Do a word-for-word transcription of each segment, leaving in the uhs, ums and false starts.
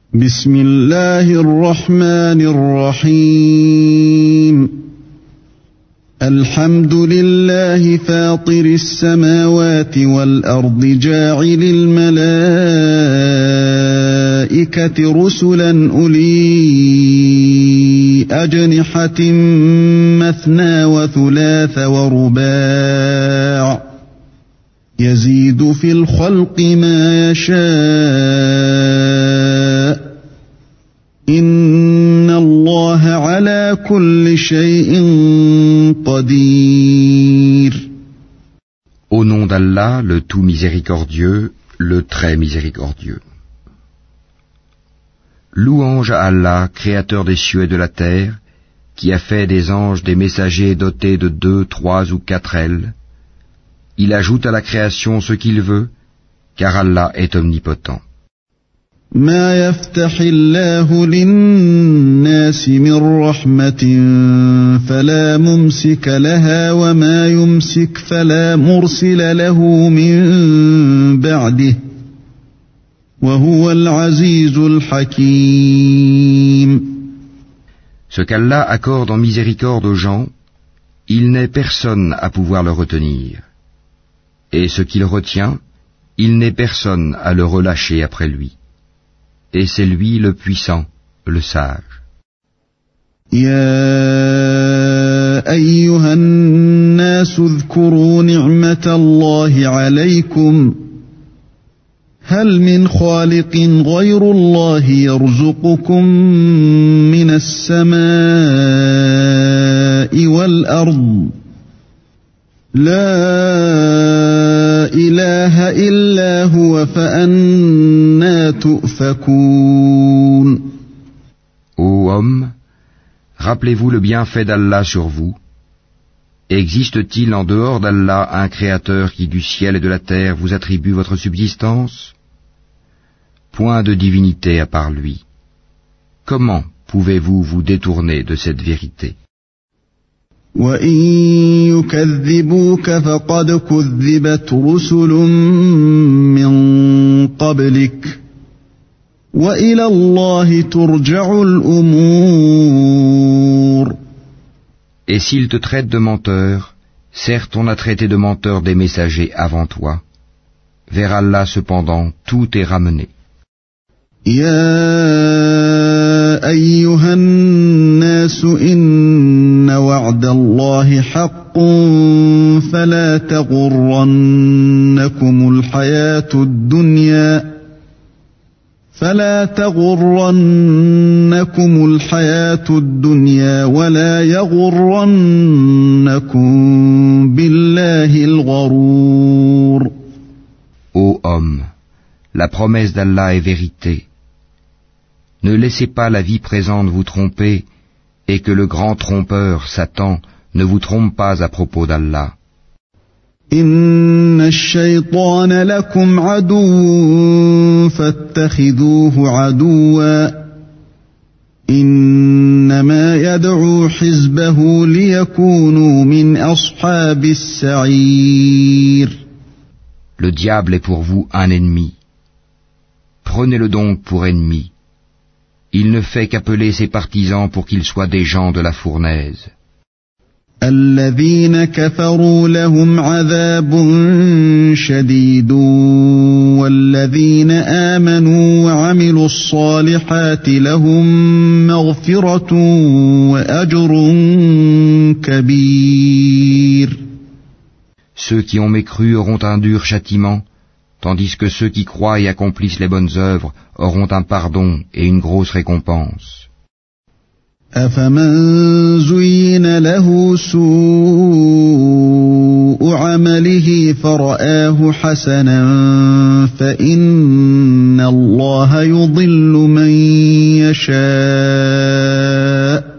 بسم الله الرحمن الرحيم الحمد لله فاطر السماوات والأرض جاعل الملائكة رسلا أولي أجنحة مثنى وثلاث ورباع يزيد في الخلق ما يشاء إن الله على كل شيء قدير. Au nom d'Allah, le tout miséricordieux, le très miséricordieux. Louange à Allah, créateur des cieux et de la terre, qui a fait des anges des messagers dotés de deux, trois ou quatre ailes. Il ajoute à la création ce qu'il veut, car Allah est omnipotent. ما يفتح الله للناس من رحمة فلا ممسك لها وما يمسك فلا مرسل له من بعده وهو العزيز الحكيم. Ce qu'Allah accorde en miséricorde aux gens, il n'est personne à pouvoir le retenir. Et ce qu'il retient, il n'est personne à le relâcher après lui. Et c'est lui le puissant, le sage. يا أيها الناس اذكروا نعمة الله عليكم هل من خالق غير الله يرزقكم من السماء والأرض لا إله إلا هو فأنى تؤفكون. Ô homme, rappelez-vous le bienfait d'Allah sur vous. Existe-t-il en dehors d'Allah un créateur qui du ciel et de la terre vous attribue votre subsistance? Point de divinité à part lui. Comment pouvez-vous vous détourner de cette vérité? وَإِن يُكَذِّبُوكَ فَقَدْ كُذِّبَتْ رُسُلٌ مِّن قَبْلِكَ وَإِلَى اللَّهِ تُرْجَعُ الْأُمُورُ. Et s'ils te traitent de menteur, certes on a traité de menteur des messagers avant toi. Vers Allah cependant, tout est ramené. يا أيها الناس إن وعد الله حق فلا تغرنكم الحياة الدنيا فلا تغرنكم الحياة الدنيا ولا يغرنكم بالله الغرور. Ô homme, la promesse d'Allah est vérité. Ne laissez pas la vie présente vous tromper et que le grand trompeur, Satan, ne vous trompe pas à propos d'Allah. إن الشيطان لكم عدو فاتخذوه عدوا إنما يدعو حزبه ليكونوا من أصحاب السعير. Le diable est pour vous un ennemi. Prenez-le donc pour ennemi. Il ne fait qu'appeler ses partisans pour qu'ils soient des gens de la fournaise. الذين كفروا لهم عذاب شديد والذين آمنوا وعملوا الصالحات لهم مغفرة وأجر كبير. Ceux qui ont mécru auront un dur châtiment, tandis que ceux qui croient et accomplissent les bonnes œuvres auront un pardon et une grosse récompense. أفمن زين له سوء عمله فرآه حسنا فإن الله يضل من يشاء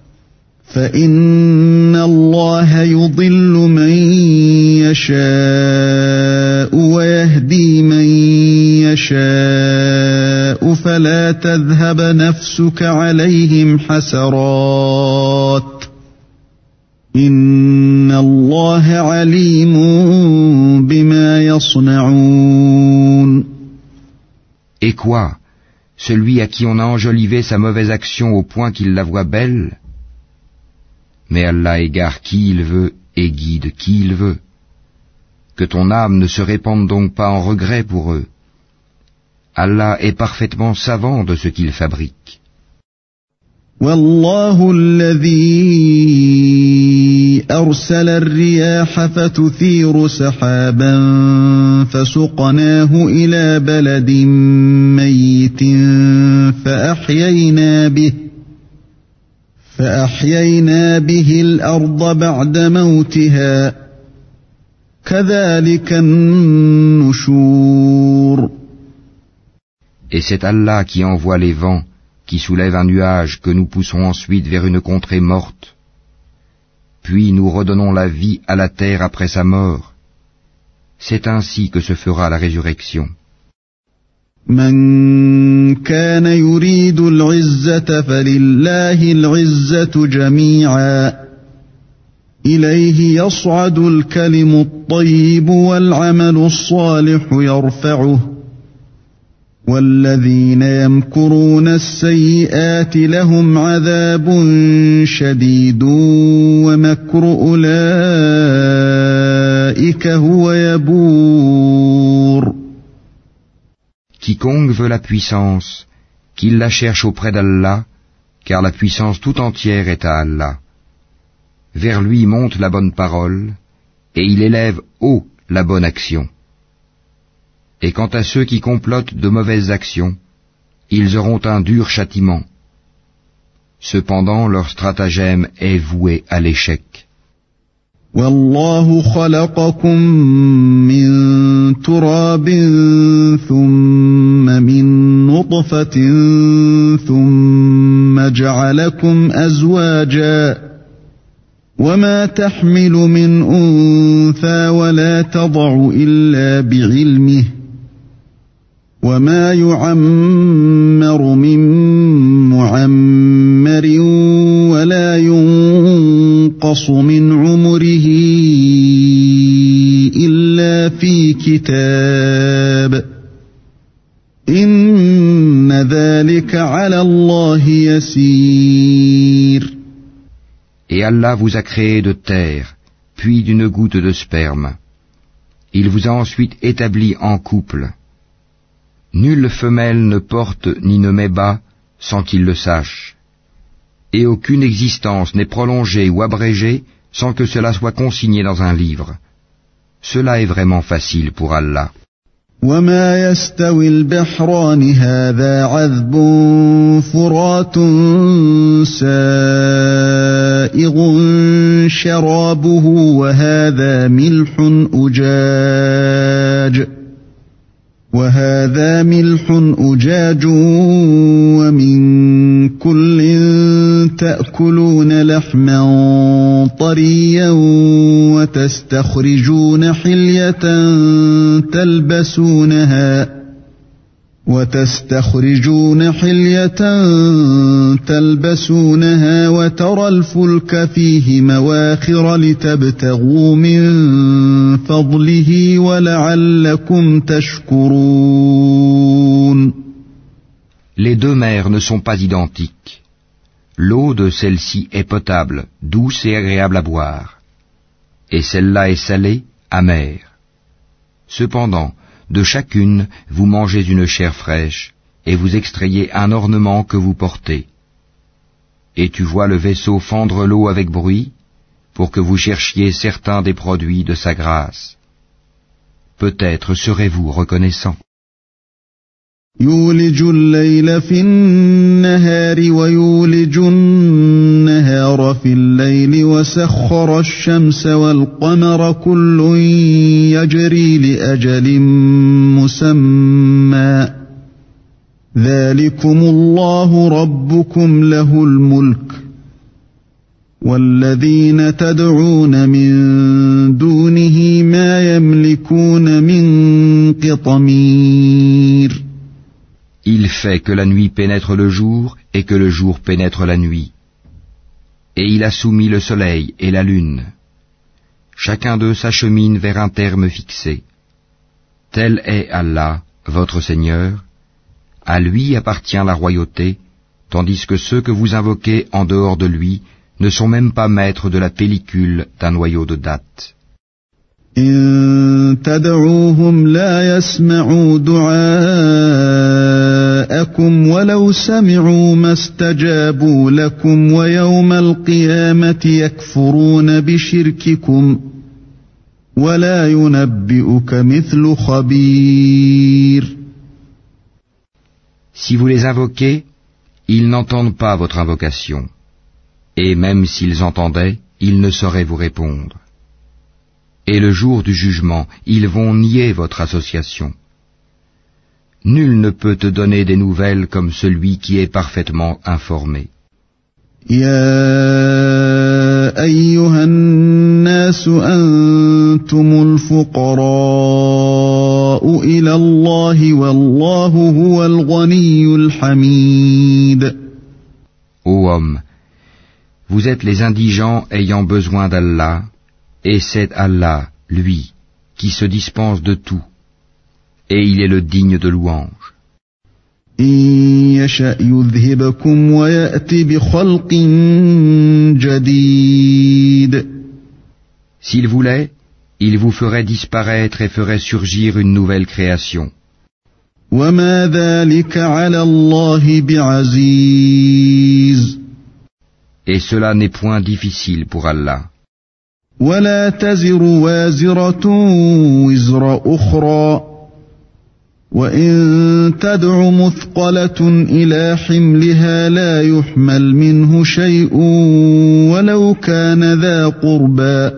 فإن الله يضل من يشاء ويهدي من يشاء فلا تذهب نفسك عليهم حسرات إن الله عليم بما يصنعون. Et quoi? celui à qui on a enjolivé sa mauvaise action au point qu'il la voit belle? Mais Allah égare qui il veut et guide qui il veut. Que ton âme ne se répande donc pas en regret pour eux. Allah est parfaitement savant de ce qu'il fabrique. والله الذي أرسل الرياح فتثير سحابا فسقناه إلى بلد ميت فأحيينا به فأحيينا به الأرض بعد موتها كذلك النشور. Et c'est Allah qui envoie les vents, qui soulève un nuage que nous poussons ensuite vers une contrée morte. Puis nous redonnons la vie à la terre après sa mort. C'est ainsi que se fera la résurrection. من كان يريد العزة فلله العزة جميعا إليه يصعد الكلم الطيب والعمل الصالح يرفعه والذين يمكرون السيئات لهم عذاب شديد ومكر أولئك هو يبور. Quiconque veut la puissance, qu'il la cherche auprès d'Allah, car la puissance tout entière est à Allah. Vers lui monte la bonne parole, et il élève haut la bonne action. Et quant à ceux qui complotent de mauvaises actions, ils auront un dur châtiment. Cependant, leur stratagème est voué à l'échec. والله خلقكم من تراب ثم من نطفة ثم جعلكم أزواجا وما تحمل من أنثى ولا تضع إلا بعلمه وما يعمر من معمر ولا ينقص من عمره إلا في كتاب إن ذلك على الله يسير. Et Allah vous a créé de terre, puis d'une goutte de sperme. Il vous a ensuite établi en couple. Nulle femelle ne porte ni ne met bas sans qu'il le sache. Et aucune existence n'est prolongée ou abrégée sans que cela soit consigné dans un livre. Cela est vraiment facile pour Allah. وما يستوي البحران هذا عذب فرات سائغ شرابه وهذا ملح أجاج وهذا ملح أجاج ومن كل تأكلون لحما طريا وتستخرجون حلية تلبسونها وتستخرجون حلية تلبسونها وترى الفلك فيه مواخر لتبتغوا من فضله ولعلكم تشكرون. Les deux mers ne sont pas identiques. L'eau de celle-ci est potable, douce et agréable à boire, et celle-là est salée, amère. Cependant, de chacune, vous mangez une chair fraîche, et vous extrayez un ornement que vous portez. Et tu vois le vaisseau fendre l'eau avec bruit, pour que vous cherchiez certains des produits de sa grâce. Peut-être serez-vous reconnaissant. يولج الليل في النهار ويولج النهار في الليل وسخر الشمس والقمر كل يجري لأجل مسمى ذلكم الله ربكم له الملك والذين تدعون من دونه ما يملكون من قطمير. Il fait que la nuit pénètre le jour et que le jour pénètre la nuit. Et il a soumis le soleil et la lune. Chacun d'eux s'achemine vers un terme fixé. Tel est Allah, votre Seigneur. À lui appartient la royauté, tandis que ceux que vous invoquez en dehors de lui ne sont même pas maîtres de la pellicule d'un noyau de date. إن تدعوهم لا يسمعوا دعاءكم ولو سمعوا ما استجابوا لكم ويوم القيامة يكفرون بشرككم ولا ينبئك مثل خبير. Si vous les invoquez, ils n'entendent pas votre invocation, et même s'ils entendaient, ils ne sauraient vous répondre. Et le jour du jugement, ils vont nier votre association. Nul ne peut te donner des nouvelles comme celui qui est parfaitement informé. يا أيها الناس أنتم الفقراء إلى الله والله هو الغني الحميد. Ô homme, vous êtes les indigents ayant besoin d'Allah, et c'est Allah, lui, qui se dispense de tout, et il est le digne de louange. إن يشأ يذهبكم ويأتي بخلق جديد. S'il voulait, il vous ferait disparaître et ferait surgir une nouvelle création. وما ذلك على الله بعزيز. Et cela n'est point difficile pour Allah. ولا تزر وازرة وزر أخرى وإن تدع مثقلة إلى حملها لا يحمل منه شيء ولو كان ذا قربى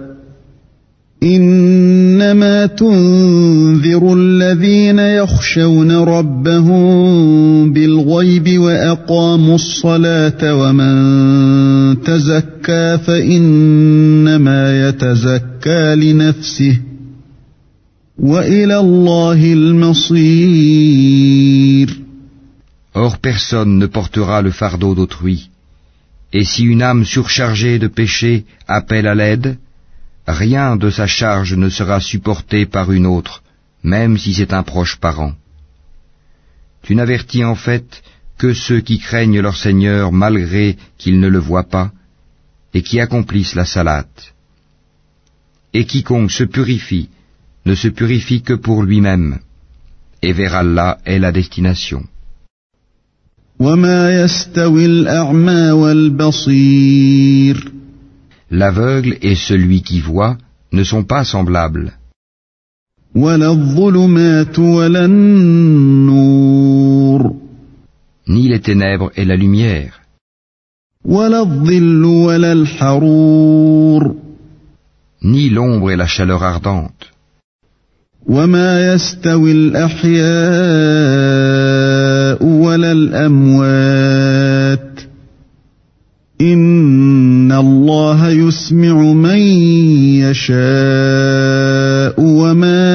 إنما تنذر الذين يخشون ربهم بالغيب وأقاموا الصلاة ومن تزكى فإنما يتزكى لنفسه وإلى الله المصير. Or personne ne portera le fardeau d'autrui, et si une âme surchargée de péché appelle à l'aide, rien de sa charge ne sera supporté par une autre, même si c'est un proche parent. Tu n'avertis en fait que ceux qui craignent leur Seigneur malgré qu'ils ne le voient pas, et qui accomplissent la salate. Et quiconque se purifie ne se purifie que pour lui-même, et vers Allah est la destination. وما يستوي الأعمى والبصير. L'aveugle et celui qui voit ne sont pas semblables. ولا الظلمات ولا النور. Ni les ténèbres et la lumière. ولا الظل ولا الحرور. Ni l'ombre et la chaleur ardente. وما يستوي الأحياء ولا الأموات إن الله يسمع من يشاء وما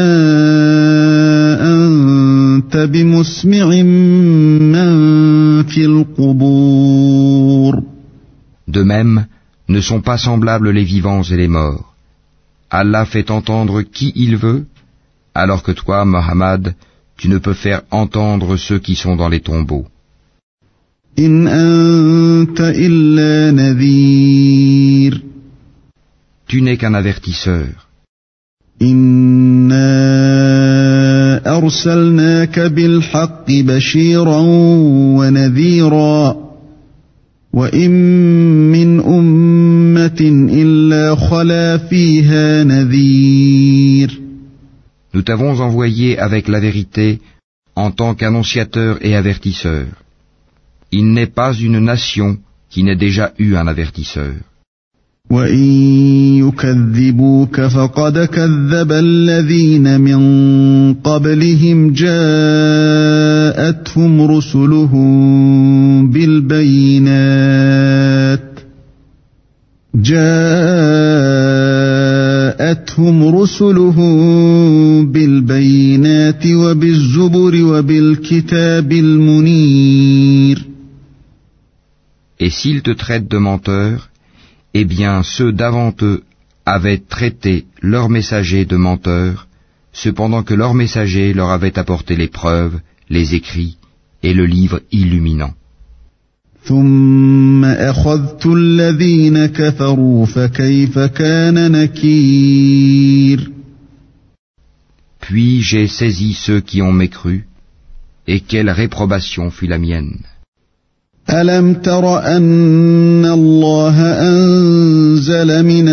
أنت بمسمع من في القبور. De même, ne sont pas semblables les vivants et les morts. Allah fait entendre qui il veut, alors que toi, Mohammed, tu ne peux faire entendre ceux qui sont dans les tombeaux. إن أنت إلا نذير. Tu n'es qu'un avertisseur. إنا أرسلناك بالحق بشيرا ونذيرا وإن من أمة إلا خلا فيها نذير. Nous t'avons envoyé avec la vérité en tant qu'annonciateur et avertisseur. Il n'est pas une nation qui n'ait déjà eu un avertisseur. وَإِن يُكَذِّبُوكَ فَقَدْ كَذَّبَ الَّذِينَ مِن قَبْلِهِمْ جَاءَتْهُمْ رُسُلُهُم بِالْبَيِّنَاتِ جاءتهم رسلهم بالبينات وبالزبر وبالكتاب المنير. Et s'ils te traitent de menteur, eh bien ceux d'avant eux avaient traité leurs messagers de menteurs, cependant que leurs messagers leur avaient apporté les preuves, les écrits et le livre illuminant. ثم أخذت الذين كفروا فكيف كان نكير. Puis j'ai saisi ceux qui ont mécru, et quelle réprobation fut la mienne. ألم تر أن الله أنزل من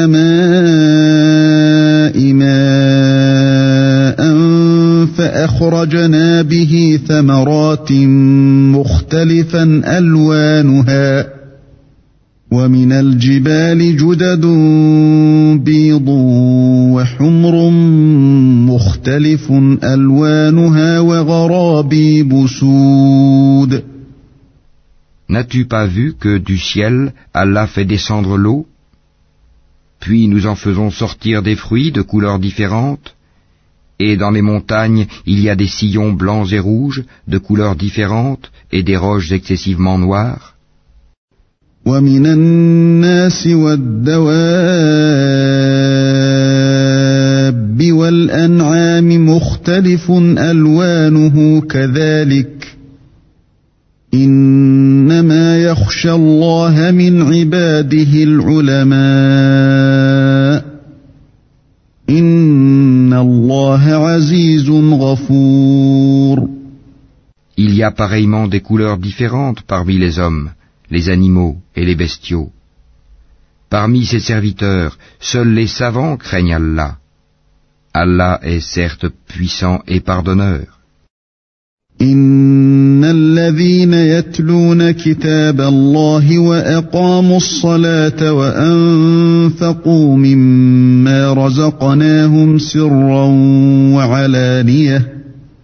السماء ماء فأخرجنا به ثمرات مختلفا ألوانها ومن الجبال جدد بيض وحمر مختلف ألوانها وغرابيب سود. N'as-tu pas vu que du ciel, Allah fait descendre l'eau? Puis nous en faisons sortir des fruits de couleurs différentes, et dans les montagnes il y a des sillons blancs et rouges de couleurs différentes et des roches excessivement noires. ومن الناس والدواب والأنعام مختلف ألوانه كذلك إنما يخشى الله من عباده العلماء إن الله عزيز غفور. Il y a pareillement des couleurs différentes parmi les hommes, les animaux et les bestiaux. Parmi ses serviteurs, seuls les savants craignent Allah. Allah est certes puissant et pardonneur. إن الذين يتلون كتاب الله وأقاموا الصلاة وأنفقوا مما رزقناهم سرا وعلانية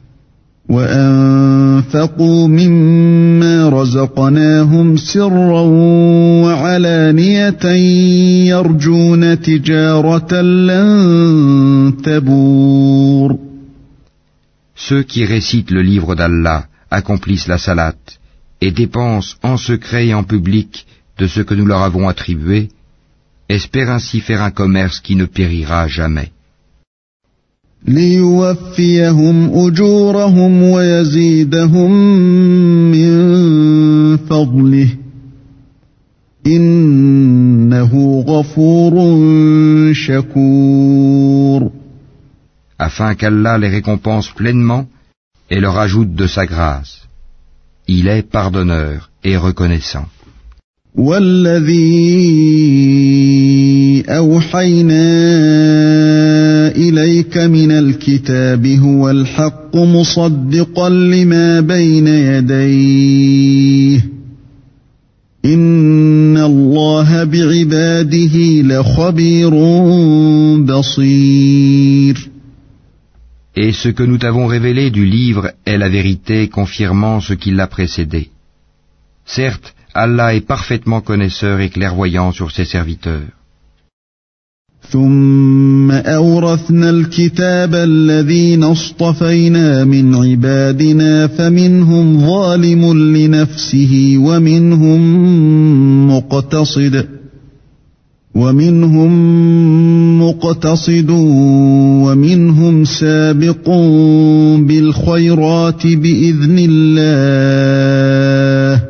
وأنفقوا مما رزقناهم سرا وعلانية يرجون تجارة لن تبور. Ceux qui récitent le livre d'Allah accomplissent la salate et dépensent en secret et en public de ce que nous leur avons attribué, espèrent ainsi faire un commerce qui ne périra jamais. ليوفيهم أجورهم ويزيدهم من فضله إنه غفور شكور. Afin qu'Allah les récompense pleinement et leur ajoute de sa grâce. Il est pardonneur et reconnaissant. والذي أوحينا إليك من الكتاب هو الحق مصدقا لما بين يديه إن الله بعباده لخبير بصير. Et ce que nous t'avons révélé du livre est la vérité confirmant ce qui l'a précédé. Certes, Allah est parfaitement connaisseur et clairvoyant sur ses serviteurs. ثم أورثنا الكتاب الذين اصطفينا من عبادنا فمنهم ظالم لنفسه ومنهم مقتصد ومنهم مقتصد ومنهم سابق بالخيرات بإذن الله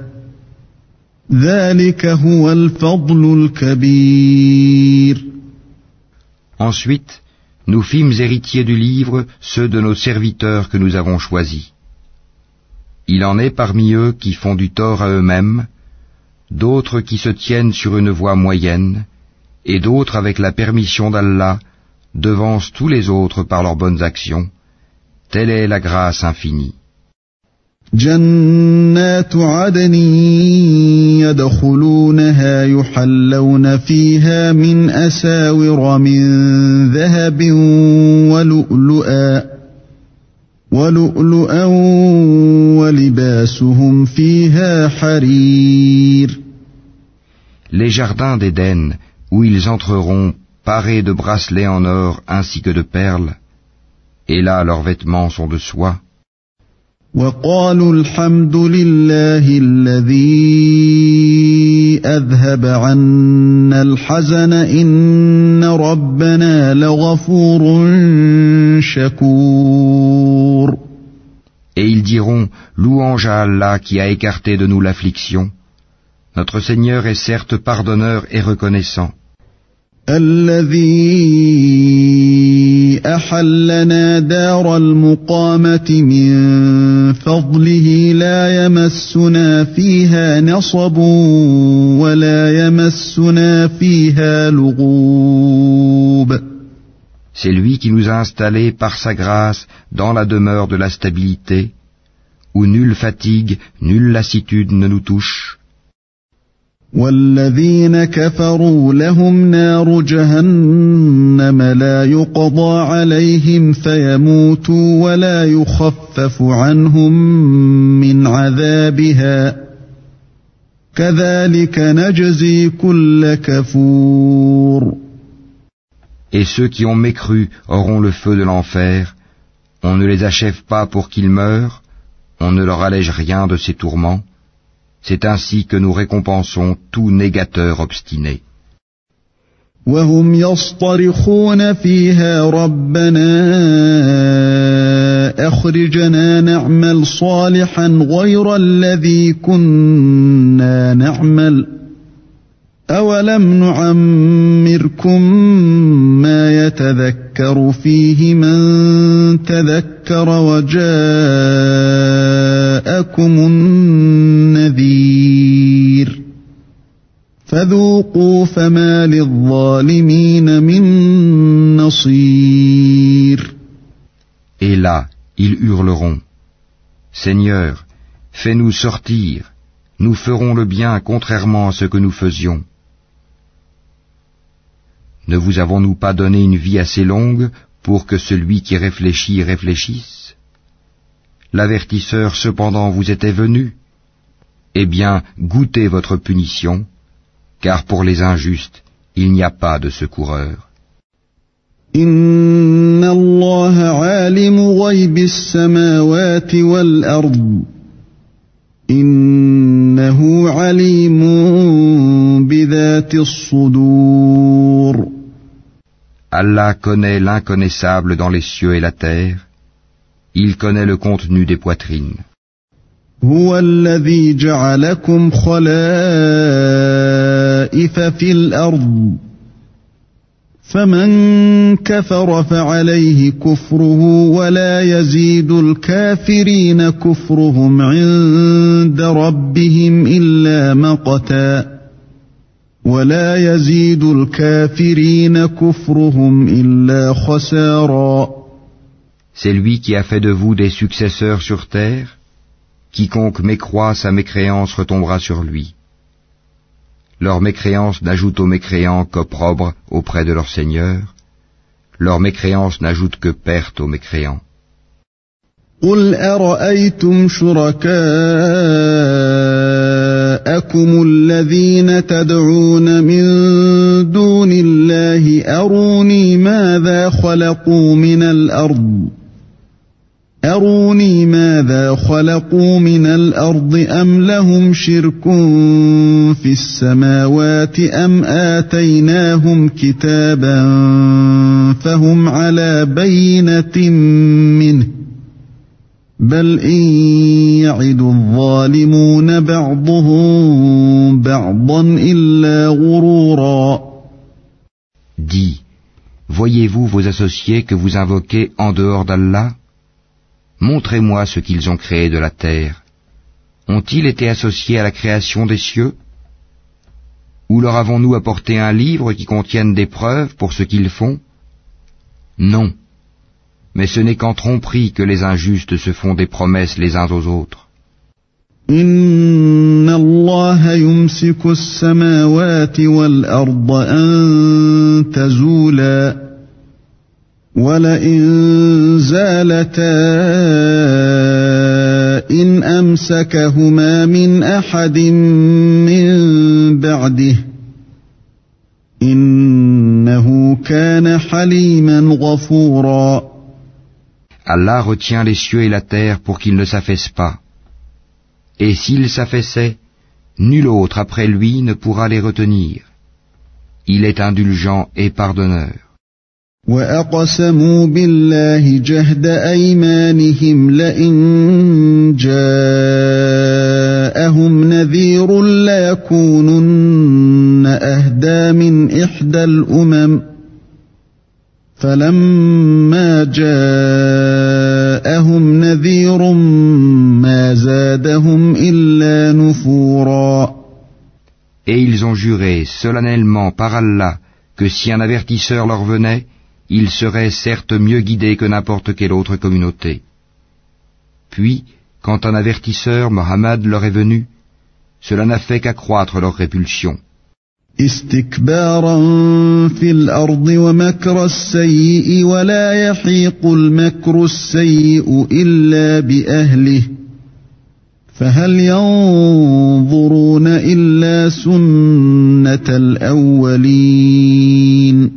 ذلك هو الفضل الكبير. Ensuite, nous fîmes héritiers du livre ceux de nos serviteurs que nous avons choisis. Il en est parmi eux qui font du tort à eux-mêmes, d'autres qui se tiennent sur une voie moyenne, et d'autres avec la permission d'Allah devancent tous les autres par leurs bonnes actions. Telle est la grâce infinie. جنات عدن يدخلونها يحلون فيها من أساور من ذهب ولؤلؤا ولؤلؤا ولباسهم فيها حرير. Les jardins d'Éden, où ils entreront parés de bracelets en or ainsi que de perles, et là leurs vêtements sont de soie. وقالوا الحمد لله الذي أذهب عنا الحزن إن ربنا لغفور شكور. Et ils diront, louange à Allah qui a écarté de nous l'affliction. Notre Seigneur est certes pardonneur et reconnaissant. الذي أحلنا دار المقامة من فضله لا يمسنا فيها نصب ولا يمسنا فيها لغوب. C'est lui qui nous a installés par sa grâce dans la demeure de la stabilité, où nulle fatigue, nulle lassitude ne nous touche. والذين كفروا لهم نار جهنم لا يقضى عليهم فيموتوا ولا يخفف عنهم من عذابها كذلك نجزي كل كفور. Et ceux qui ont mécru auront le feu de l'enfer. On ne les achève pas pour qu'ils meurent, on ne leur allège rien de ces tourments. C'est ainsi que nous récompensons tout négateur obstiné. وهم يصطرخون فيها ربنا أخرجنا نعمل صالحا غير الذي كنا نعمل أولم نعمركم ما يتذكر فيه من تذكر وجاءكم النذير فذوقوا فما للظالمين من نصير. Et là, ils hurleront, Seigneur, fais-nous sortir, nous ferons le bien contrairement à ce que nous faisions. Ne vous avons-nous pas donné une vie assez longue pour que celui qui réfléchit réfléchisse? L'avertisseur cependant vous était venu. Eh bien, goûtez votre punition, car pour les injustes, il n'y a pas de secoureur. Inna Allah alimu ghaybi as-samawati wal-ard. Innahu alimun bidhati as-sudur. Allah connaît l'inconnaissable dans les cieux et la terre. Il connaît le contenu des poitrines. هو الذي جعلكم خلائف في الأرض فمن كفر فعليه كفره ولا يزيد الكافرين كفرهم عند ربهم إلا مقتا ولا يزيد الكافرين كفرهم إلا خسارا. C'est lui qui a fait de vous des successeurs sur terre. Quiconque mécroit, sa mécréance retombera sur lui. Leur mécréance n'ajoute aux mécréants qu'opprobre auprès de leur Seigneur. Leur mécréance n'ajoute que perte aux mécréants. قل أرأيتم شركاءكم الذين تدعون من دون الله أروني ماذا خلقوا من الأرض أروني ماذا خلقوا من الأرض أم لهم شرك في السماوات أم آتيناهم كتابا فهم على بينة منه بل إن يعد الظالمون بعضهم بعضا إلا غرورا. Dis, voyez-vous vos associés que vous invoquez en dehors d'Allah? Montrez-moi ce qu'ils ont créé de la terre. Ont-ils été associés à la création des cieux? Ou leur avons-nous apporté un livre qui contienne des preuves pour ce qu'ils font? Non. Mais ce n'est qu'en tromperie que les injustes se font des promesses les uns aux autres. Inna Allah yumsiku as-samawati wal-arda an tazula wa la in zalata in amsakahuma min ahadin min ba'dihi innahu kana haliman ghafura. Allah retient les cieux et la terre pour qu'ils ne s'affaissent pas. Et s'ils s'affaissaient, nul autre après lui ne pourra les retenir. Il est indulgent et pardonneur. وأقسموا بالله جهد أيمانهم لئن جاءهم نذير ليكونن أهدى من إحدى الأمم فلما جاءهم نذير ما زادهم إلا نفورا. Et ils ont juré solennellement par Allah que si un avertisseur leur venait, ils seraient certes mieux guidés que n'importe quelle autre communauté. Puis, quand un avertisseur, Mohammed, leur est venu, cela n'a fait qu'accroître leur répulsion. استكبارا في الأرض ومكر السيء ولا يحيق المكر السيء إلا بأهله فهل ينظرون إلا سنة الأولين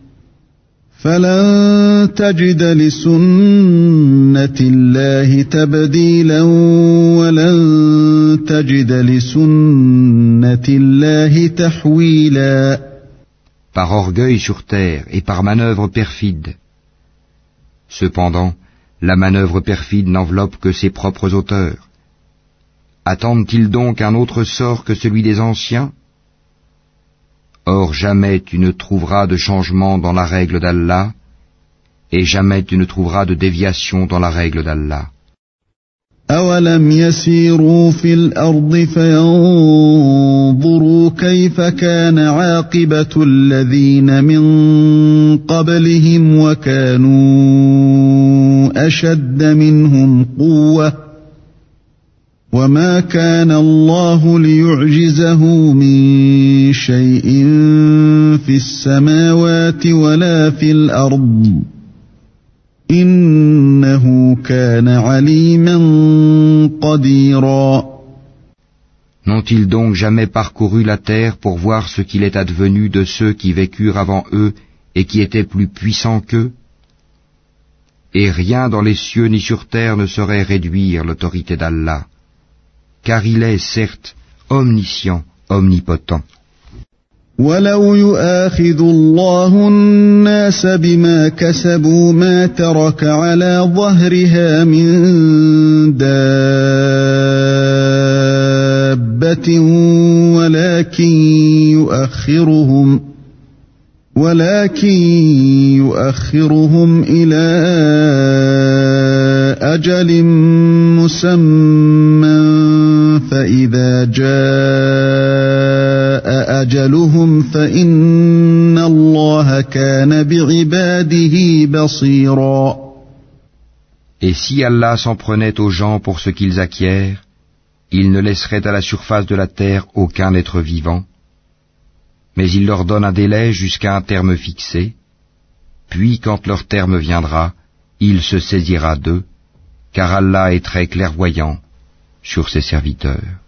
فلن تجد لسنة الله تبديلا ولن تجد لسنة الله تحويلا. Par orgueil sur terre et par manœuvre perfide. Cependant, la manœuvre perfide n'enveloppe que ses propres auteurs. Attendent-ils donc un autre sort que celui des anciens? Or jamais tu ne trouveras de changement dans la règle d'Allah, et jamais tu ne trouveras de déviation dans la règle d'Allah. أَوَلَمْ يَسِيرُوا فِي الْأَرْضِ فَيَنظُرُوا كَيْفَ كَانَ عَاقِبَةُ الَّذِينَ مِن قَبْلِهِمْ وَكَانُوا أَشَدَّ مِنْهُمْ قُوَّةً وَمَا كَانَ اللَّهُ لِيُعْجِزَهُ مِن شَيْءٍ فِي السَّمَاوَاتِ وَلَا فِي الْأَرْضِ إِنَّهُ كَانَ عَلِيمًا قَدِيرًا. N'ont-ils donc jamais parcouru la terre pour voir ce qu'il est advenu de ceux qui vécurent avant eux et qui étaient plus puissants qu'eux? Et rien dans les cieux ni sur terre ne saurait réduire l'autorité d'Allah, car il est, certes, omniscient, omnipotent. وَلَوْ يُؤَاخِذُ اللَّهُ النَّاسَ بِمَا كَسَبُوا مَا تَرَكَ عَلَى ظَهْرِهَا مِن دَابَّةٍ وَلَكِن يُؤَخِّرُهُمْ وَلَكِن يُؤَخِّرُهُمْ إِلَى أَجَلٍ مُّسَمًّى فَإِذَا جَاءَ أَجَلُهُمْ فَإِنَّ اللَّهَ كَانَ بِعِبَادِهِ بَصِيرًا. Et si Allah s'en prenait aux gens pour ce qu'ils acquièrent, il ne laisserait à la surface de la terre aucun être vivant, mais il leur donne un délai jusqu'à un terme fixé, puis quand leur terme viendra, il se saisira d'eux, car Allah est très clairvoyant sur ses serviteurs.